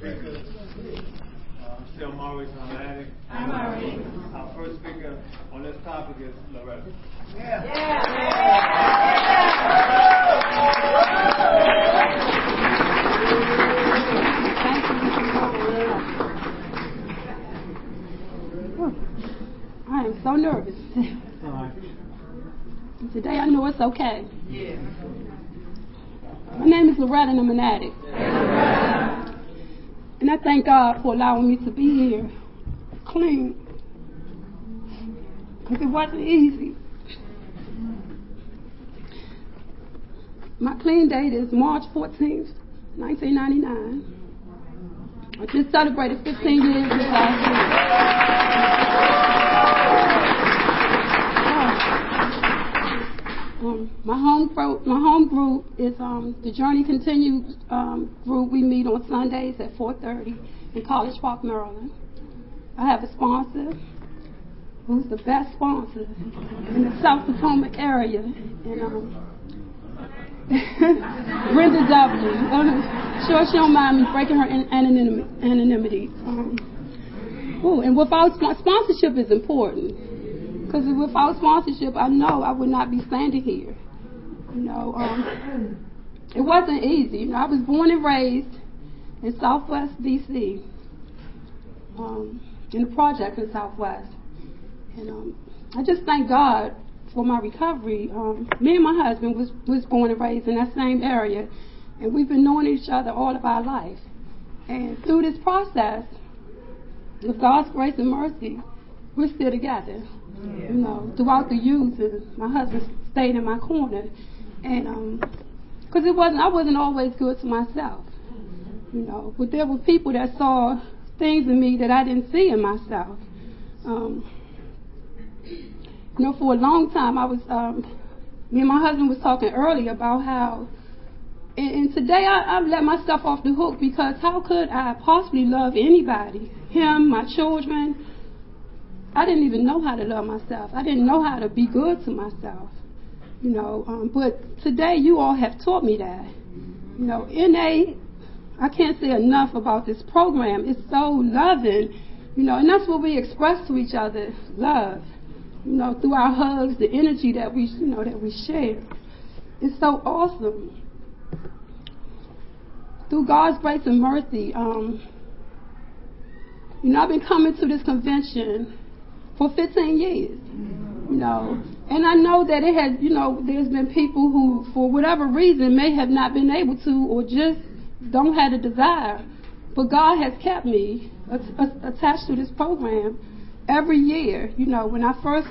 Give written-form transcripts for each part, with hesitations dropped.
speaker. Still Maurice, I'm Maddie. I'm Maurice. Our first speaker on this topic is Loretta. I am so nervous. Today I know it's okay. My name is Loretta and I'm an addict. And I thank God for allowing me to be here clean. Because it wasn't easy. My clean date is March 14th, 1999. I just celebrated 15 years this last week. My home group is the Journey Continues group. We meet on Sundays at 4:30 in College Park, Maryland. I have a sponsor who's the best sponsor in the South Potomac area, and Brenda W. Sure she don't mind me breaking her anonymity. And without sponsorship is important. Because without sponsorship, I know I would not be standing here. It wasn't easy. I was born and raised in Southwest D.C., in the project in Southwest. And I just thank God for my recovery. Me and my husband was born and raised in that same area, and we've been knowing each other all of our life. And through this process, with God's grace and mercy, we're still together. Throughout the years, my husband stayed in my corner, and because I wasn't always good to myself, but there were people that saw things in me that I didn't see in myself. For a long time, me and my husband was talking earlier about how, and today I've let myself off the hook, because how could I possibly love anybody, him, my children? I didn't even know how to love myself. I didn't know how to be good to myself, but today you all have taught me that. NA, I can't say enough about this program. It's so loving, and that's what we express to each other, love, through our hugs, the energy that we share. It's so awesome. Through God's grace and mercy, I've been coming to this convention for 15 years, and I know that it has, there's been people who, for whatever reason, may have not been able to, or just don't have the desire, but God has kept me attached to this program every year. When I first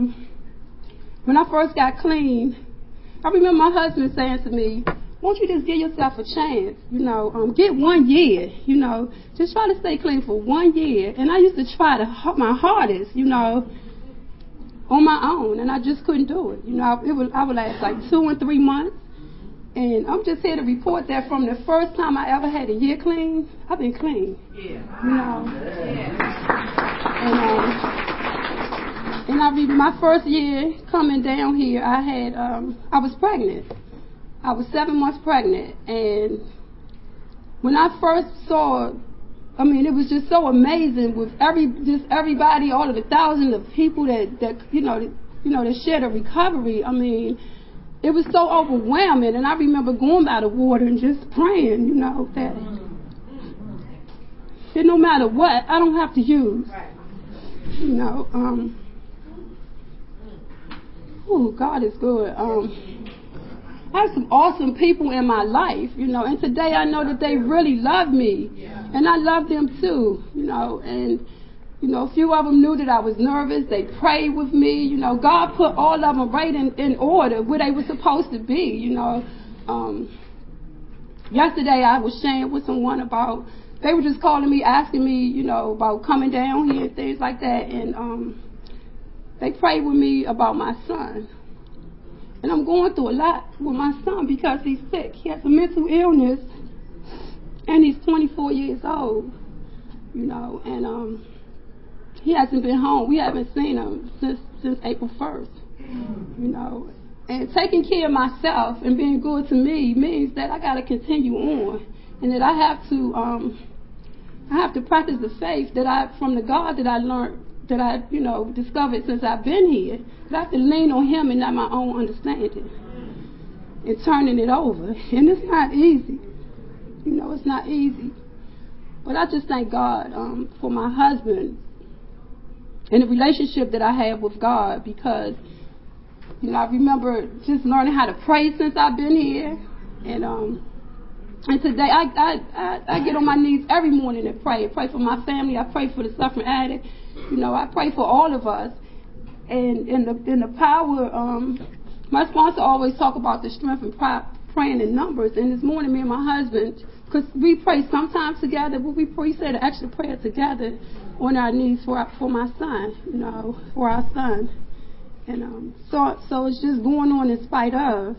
got clean, I remember my husband saying to me, won't you just give yourself a chance, get 1 year, just try to stay clean for 1 year. And I used to try my hardest, on my own, and I just couldn't do it. I would last like 2 and 3 months. And I'm just here to report that from the first time I ever had a year clean, I've been clean. And my first year coming down here, I was pregnant. I was 7 months pregnant, and when I first saw, it was just so amazing with everybody, all of the thousands of people that shared a recovery. It was so overwhelming, and I remember going by the water and just praying, that no matter what, I don't have to use. God is good. I have some awesome people in my life, and today I know that they really love me, and I love them too, and, a few of them knew that I was nervous. They prayed with me, God put all of them right in order where they were supposed to be, Yesterday I was sharing with someone about, they were just calling me, asking me, about coming down here and things like that, and they prayed with me about my son. And I'm going through a lot with my son because he's sick. He has a mental illness, and he's 24 years old, and he hasn't been home. We haven't seen him since April 1st, And taking care of myself and being good to me means that I got to continue on, and that I have to I have to practice the faith from the God that I learned, that I, discovered since I've been here. But I have to lean on Him and not my own understanding and turning it over. And it's not easy. It's not easy. But I just thank God for my husband and the relationship that I have with God, because, I remember just learning how to pray since I've been here. And today I get on my knees every morning and pray. I pray for my family. I pray for the suffering addict. I pray for all of us. And in the power, my sponsor always talk about the strength and praying in numbers. And this morning, me and my husband, because we pray sometimes together, but we said an extra prayer together on our knees for my son, for our son. And so it's just going on in spite of.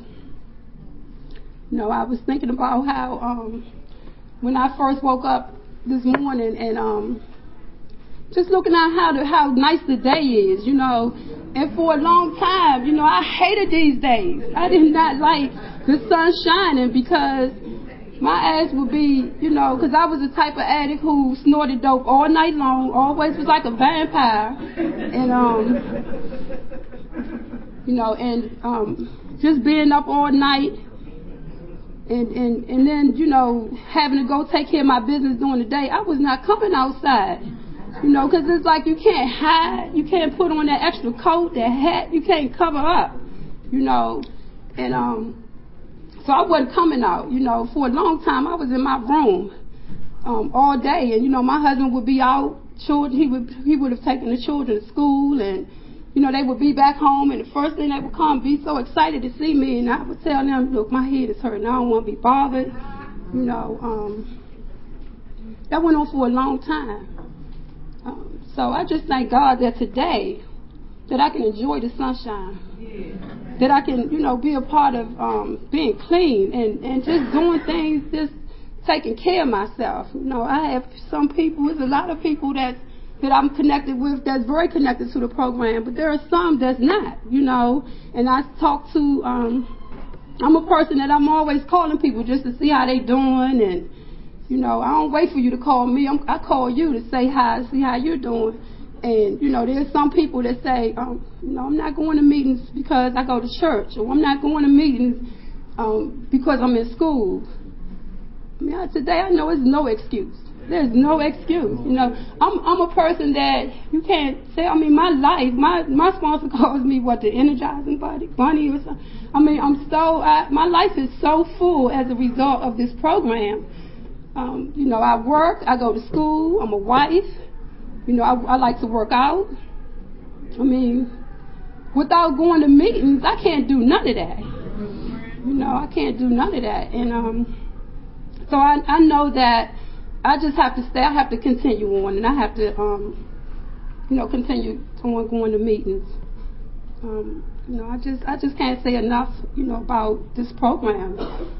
I was thinking about how when I first woke up this morning and just looking at how nice the day is, and for a long time, I hated these days. I did not like the sun shining, because my ass would be, because I was the type of addict who snorted dope all night long, always was like a vampire, and just being up all night. And then, having to go take care of my business during the day, I was not coming outside, because it's like you can't hide, you can't put on that extra coat, that hat, you can't cover up, and so I wasn't coming out, for a long time I was in my room all day, and, my husband would be out, children, he would have taken the children to school, and they would be back home, and the first thing they would come, be so excited to see me, and I would tell them, look, my head is hurting, I don't want to be bothered, that went on for a long time. So I just thank God that today, that I can enjoy the sunshine, that I can, be a part of being clean, and just doing things, just taking care of myself. I have some people, there's a lot of people that I'm connected with, that's very connected to the program, but there are some that's not, and I talk to, I'm a person that I'm always calling people just to see how they doing, and, I don't wait for you to call me, I call you to say hi, see how you're doing, and, there's some people that say, I'm not going to meetings because I go to church, or I'm not going to meetings because I'm in school. Today I know it's no excuse. There's no excuse. I'm a person that you can't say, my life, my sponsor calls me, the energizing bunny or something. My life is so full as a result of this program. I work, I go to school, I'm a wife, I like to work out. Without going to meetings, I can't do none of that. I can't do none of that. And so I know that I just have to stay. I have to continue on, and I have to, continue on going to meetings. I just can't say enough, about this program.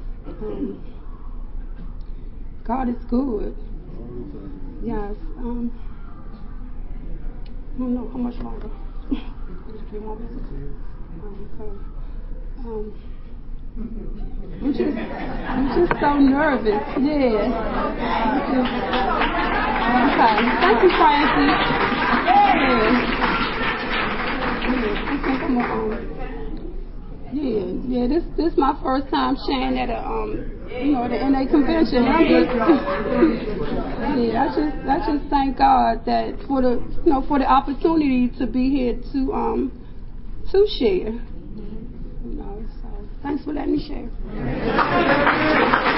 God is good. Yes. I don't know how much longer. I'm just so nervous. Yeah. Okay. Thank you, Francis. I think I'm gonna, this is my first time sharing at the NA convention. I just thank God that for the opportunity to be here to share. So thanks for letting me share.